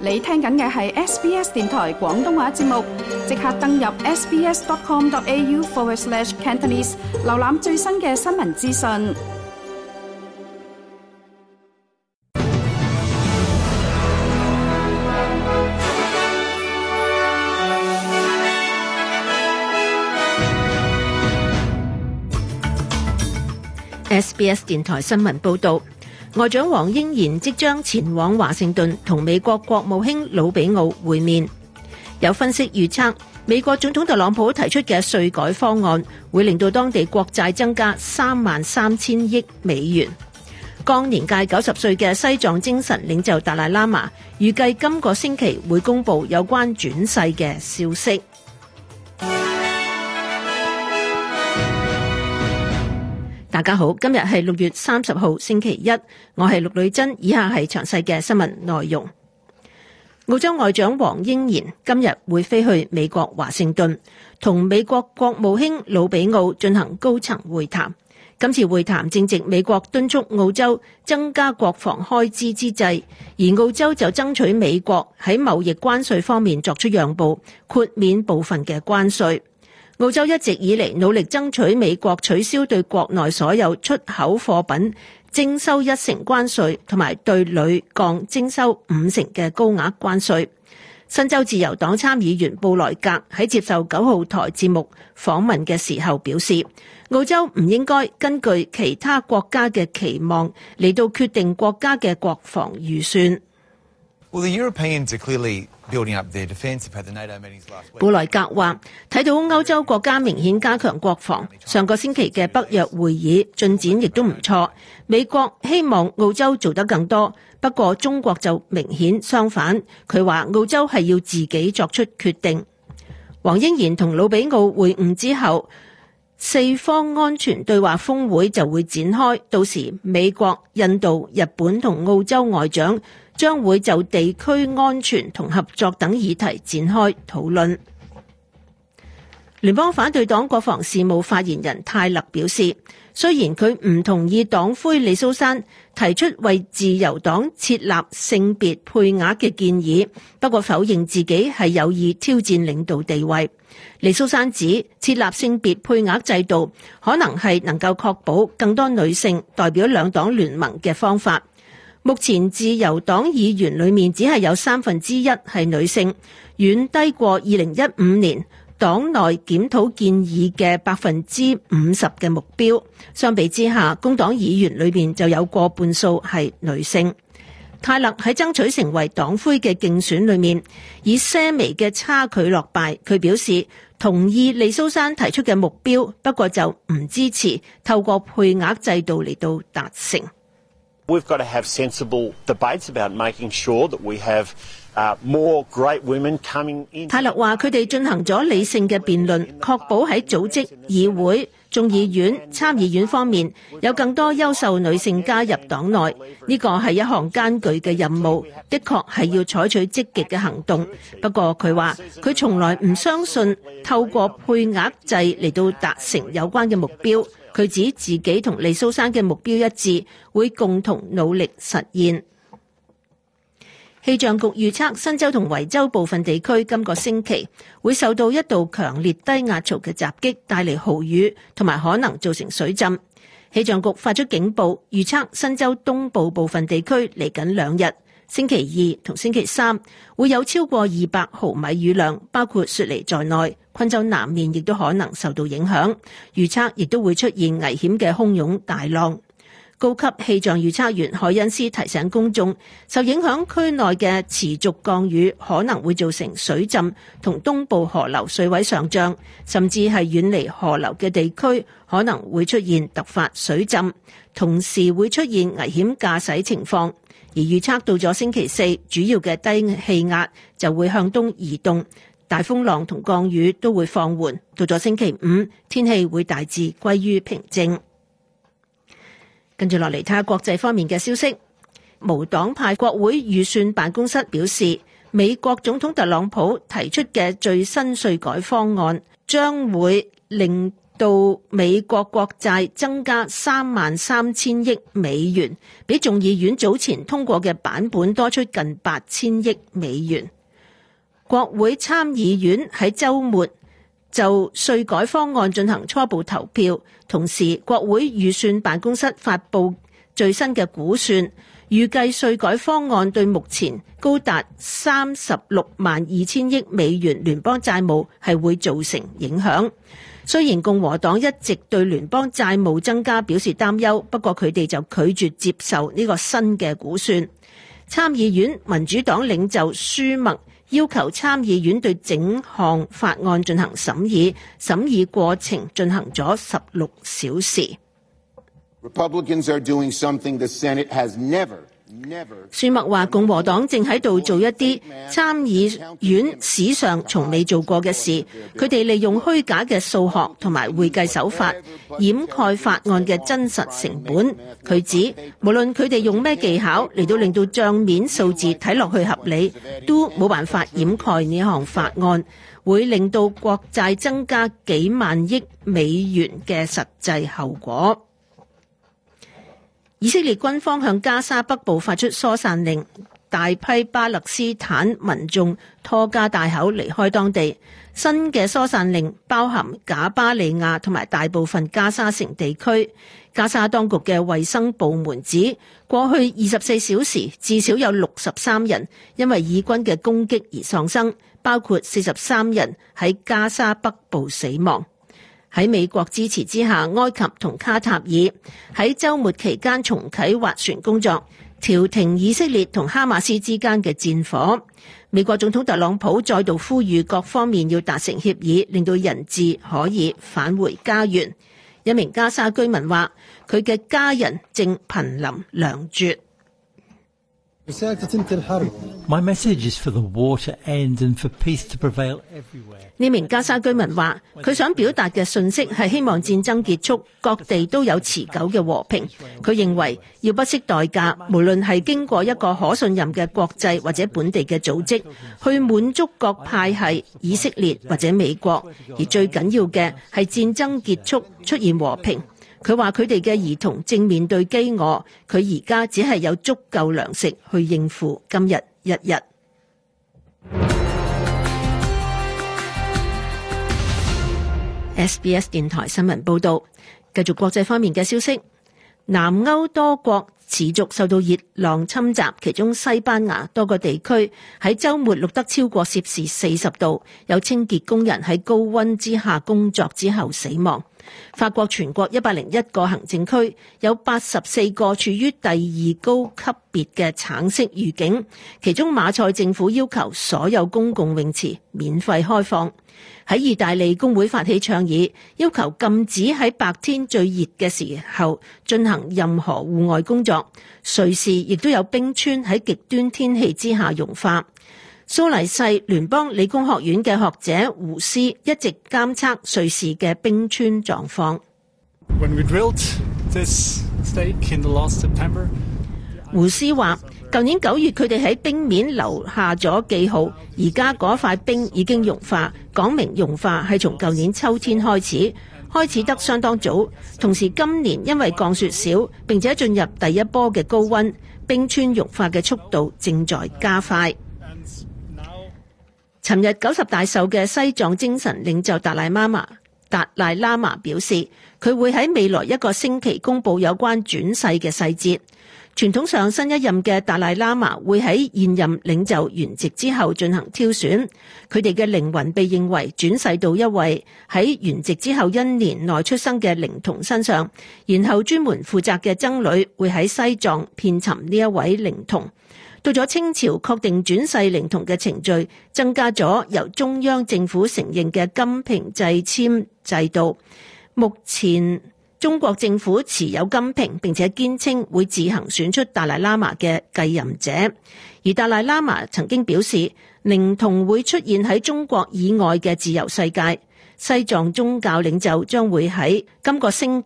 你聽緊嘅係 SBS 電台廣東話節目，即刻登入 sbs.com.au/Cantonese 瀏覽最新嘅新聞資訊。 SBS 電台新聞報導，外長黃英賢即將前往華盛頓同美國國務卿魯比奧會面。有分析預測，美國總統特朗普提出嘅稅改方案會令到當地國債增加33000億美元。剛年屆90歲嘅西藏精神領袖達賴喇嘛預計今個星期會公布有關轉世嘅消息。大家好，今日係6月30號星期一，我係陸女珍，以下係詳細嘅新聞內容。澳洲外長黃英賢今日會飛去美國華盛頓，同美國國務卿魯比奧進行高層會談。今次會談正值美國敦促澳洲增加國防開支之際，而澳洲就爭取美國喺貿易關稅方面作出讓步，豁免部分嘅關稅。澳洲一直以嚟努力爭取美國取消對國內所有出口貨品徵收1成關稅，同埋對鋁鋼徵收5成嘅高額關稅。新州自由黨參議員布萊格喺接受9號台節目訪問嘅時候表示，澳洲唔應該根據其他國家嘅期望嚟到決定國家嘅國防預算。 Well, the Europeans are clearly building up their defence. They've had the NATO meetings last week. 布萊格話，睇到歐洲國家明顯加強國防，上個星期嘅北約會議進展亦都唔錯。美國希望澳洲做得更多，不過中國就明顯相反。佢話澳洲係要自己作出決定。黃英賢同魯比奧會晤之後，四方安全對話峰會就會展開，到時美國、印度、日本同澳洲外長將會就地區安全同合作等議題展開討論。聯邦反對黨國防事務發言人泰勒表示，雖然佢唔同意黨魁李蘇珊提出為自由黨設立性別配額嘅建議，不過否認自己係有意挑戰領導地位。李蘇珊指設立性別配額制度可能係能夠確保更多女性代表兩黨聯盟嘅方法。目前自由黨議員裏面只係有1/3係女性，遠低過2015年黨內檢討建議嘅50%嘅目標。相比之下，工黨議員裏面就有過半數係女性。泰勒喺爭取成為黨魁嘅競選裏面，以些微嘅差距落敗。佢表示同意李蘇珊提出嘅目標，不過就唔支持透過配額制度嚟到達成。 We've got to have sensible debates about making sure that we have more great women coming in. 泰勒話佢哋進行咗理性嘅辯論，確保喺組織、議會、眾議院、參議院方面有更多優秀女性加入黨內。呢個係一項艱巨嘅任務，的確係要採取積極嘅行動。不過佢話佢從來唔相信透過配額制嚟到達成有關嘅目標。佢指自己同李蘇珊嘅目標一致，會共同努力實現。氣象局預測新州同維州部分地區今個星期會受到一道強烈低壓槽嘅襲擊，帶嚟豪雨同埋可能造成水浸。氣象局發出警報，預測新州東部部分地區嚟緊2日，星期2同星期3會有超過200毫米雨量，包括雪梨在內。昆州南面亦都可能受到影響，預測亦都會出現危險嘅洶湧大浪。高級氣象預測員海恩斯提醒公眾，受影響區內嘅持續降雨可能會造成水浸同東部河流水位上漲，甚至係遠離河流嘅地區可能會出現突發水浸，同時會出現危險駕駛情況。而預測到咗星期4，主要嘅低氣壓就會向東移動，大風浪同降雨都會放緩。到咗星期5，天氣會大致歸於平靜。跟住落嚟睇下國際方面嘅消息。無黨派國會預算辦公室表示，美國總統特朗普提出嘅最新稅改方案將會令到美國國債增加33000億美元，比眾議院早前通過嘅版本多出近8000億美元。國會參議院喺週末就稅改方案進行初步投票，同時國會預算辦公室發布最新嘅估算，預計稅改方案對目前高達362000億美元聯邦債務係會造成影響。雖然共和黨一直對聯邦債務增加表示擔憂，不過佢哋就拒絕接受呢個新嘅估算。參議院民主黨領袖舒默要求參議院對整項法案進行審議，審議過程進行咗16小時。 Republicans are doing something the Senate has never 舒默話共和黨正喺度做一啲參議院史上從未做過嘅事，佢哋利用虛假嘅數學同埋會計手法掩蓋法案嘅真實成本。佢指無論佢哋用咩技巧嚟到令到帳面數字睇落去合理，都冇辦法掩蓋呢項法案會令到國債增加幾萬億美元嘅實際後果。以色列軍方向加沙北部發出疏散令，大批巴勒斯坦民眾拖家帶口離開當地。新嘅疏散令包含賈巴利亞同埋大部分加沙城地區。加沙當局嘅衛生部門指，過去24小時至少有63人因為以軍嘅攻擊而喪生，包括43人喺加沙北部死亡。喺美國支持之下，埃及同卡塔爾喺週末期間重啟斡旋工作，調停以色列同哈馬斯之間嘅戰火。美國總統特朗普再度呼籲各方面要達成協議，令到人質可以返回家園。一名加沙居民話，佢嘅家人正瀕臨糧絕。 My message is for the war to end and for peace to prevail everywhere. 呢名加沙居民話，佢想表達嘅訊息係希望戰爭結束，各地都有持久嘅和平。佢認為要不惜代價，無論係經過一個可信任嘅國際或者本地嘅組織，去滿足各派系、以色列或者美國，而最緊要嘅係戰爭結束，出現和平。佢話佢哋嘅兒童正面對飢餓，佢而家只係有足夠糧食去應付今日一日。SBS 電台新聞報道，繼續國際方面嘅消息，南歐多國持續受到熱浪侵襲，其中西班牙多個地區喺週末錄得超過攝氏40度，有清潔工人喺高溫之下工作之後死亡。法國全國101個行政區有84個處於第2高級別嘅橙色預警，其中馬賽政府要求所有公共泳池免費開放。喺意大利，工會發起倡議，要求禁止喺白天最熱嘅時候進行任何戶外工作。瑞士亦都有冰川喺極端天氣之下融化。蘇黎世聯邦理工學院嘅學者胡斯一直監測瑞士嘅冰川狀況。胡斯話，舊年9月佢哋喺冰面留下咗記號，而家嗰塊冰已經融化，講明融化係從舊年秋天開始得相當早。同時今年因為降雪少，並且進入第一波嘅高溫，冰川融化嘅速度正在加快。尋日90大壽嘅西藏精神領袖達賴喇嘛表示，佢會喺未來1個星期公佈有關轉世嘅細節。傳統上，新一任嘅達賴喇嘛會喺現任領袖圓寂之後進行挑選，佢哋嘅靈魂被認為轉世到一位喺圓寂之後1年內出生嘅靈童身上，然後專門負責嘅僧侶會喺西藏遍尋呢一位靈童。到咗清朝，確定轉世靈童嘅程序增加咗由中央政府承認嘅金瓶掣籤制度。目前中國政府持有金瓶，並且堅稱會自行選出達賴喇嘛嘅繼任者。而達賴喇嘛曾經表示，靈童會出現喺中國以外嘅自由世界。西藏宗教領袖將會喺今個星期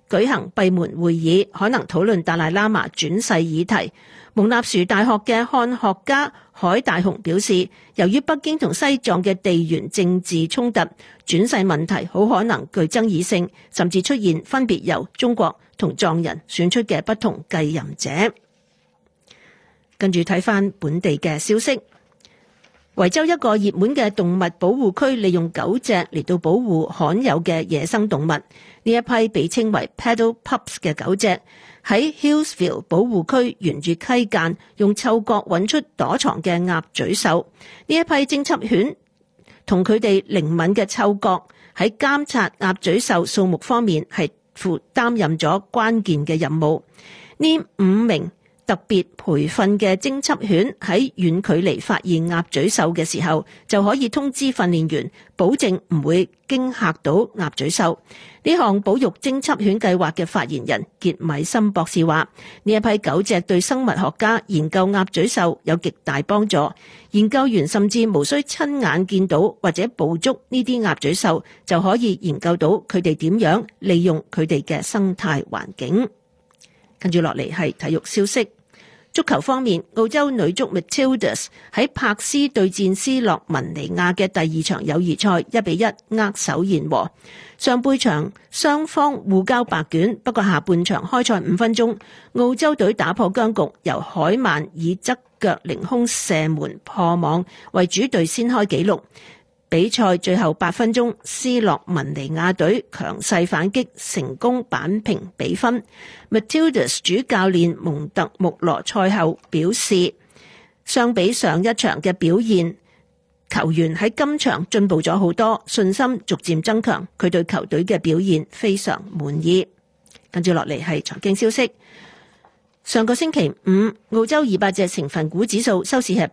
舉行閉門會議，可能討論達賴喇嘛轉世議題。蒙納殊大學嘅漢學家海大雄表示，由於北京同西藏嘅地緣政治衝突，轉世問題好可能具爭議性，甚至出現分別由中國同藏人選出嘅不同繼任者。跟住睇返本地嘅消息，維州一個熱門嘅動物保護區利用狗隻嚟到保護罕有嘅野生動物。呢一批被稱為 Paddle Pups 嘅狗隻喺 Hillsville 保護區沿住溪澗用嗅覺揾出躲藏嘅鴨嘴獸。呢一批偵緝犬同佢哋靈敏嘅嗅覺喺監察鴨嘴獸數目方面係擔任咗關鍵嘅任務。呢5名特別培訓嘅偵緝犬喺遠距離發現鴨嘴獸嘅時候，就可以通知訓練員，保證唔會驚嚇到鴨嘴獸。呢項保育偵緝犬計劃嘅發言人傑米森博士話，呢一批狗隻對生物學家研究鴨嘴獸有極大幫助。研究員甚至無需親眼見到或者捕捉呢啲鴨嘴獸，就可以研究到佢哋點樣利用佢哋嘅生態環境。跟住落嚟係體育消息。足球方面，澳洲女足 Matildas 喺柏斯對戰斯洛文尼亞嘅第2場友誼賽1-1握手言和。上半場雙方互交白卷，不過下半場開賽5分鐘，澳洲隊打破僵局，由海曼以側腳凌空射門破網，為主隊先開紀錄。比賽最後8分鐘，斯洛文尼亞隊強勢反擊，成功扳平比分。Matildas 主教練蒙特穆羅賽後表示，相比上一場嘅表現，球員喺今場進步咗好多，信心逐漸增強，佢對球隊嘅表現非常滿意。跟住落嚟係財經消息。上個星期五，澳洲200隻成分股指數收市係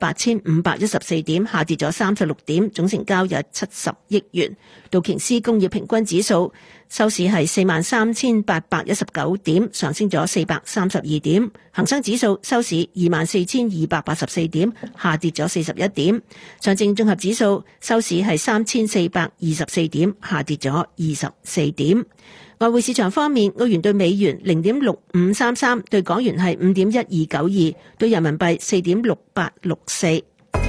8514點，下跌咗36點，總成交有70億元。道瓊斯工業平均指數收市係43819點，上升咗432點。恒生指數收市24284點，下跌咗41點。上證綜合指數收市係3424點，下跌咗24點。外匯市場方面，澳元對美元0.6533，對港元係5.1292，對人民幣4.6864。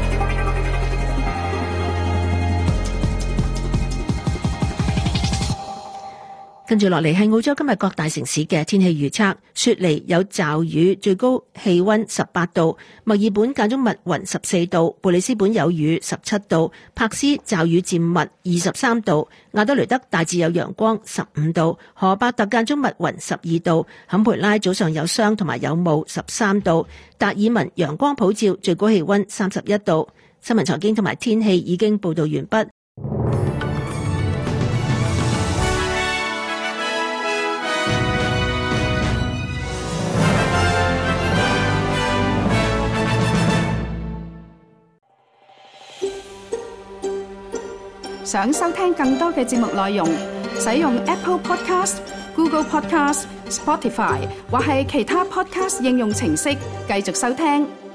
跟住落嚟係澳洲今日各大城市嘅天氣預測。雪梨有驟雨，最高氣溫18度；墨爾本間中密雲14度；布里斯本有雨17度；柏斯驟雨漸密23度；亞德雷德大致有陽光15度；荷伯特間中密雲12度；坎培拉早上有霜同埋有霧13度；達爾文陽光普照，最高氣溫31度。新聞財經同埋天氣已經報道完畢。 想收聽更多嘅節目內容，使用 Apple Podcast、Google Podcast、Spotify 或係其他 Podcast 應用程式繼續收聽。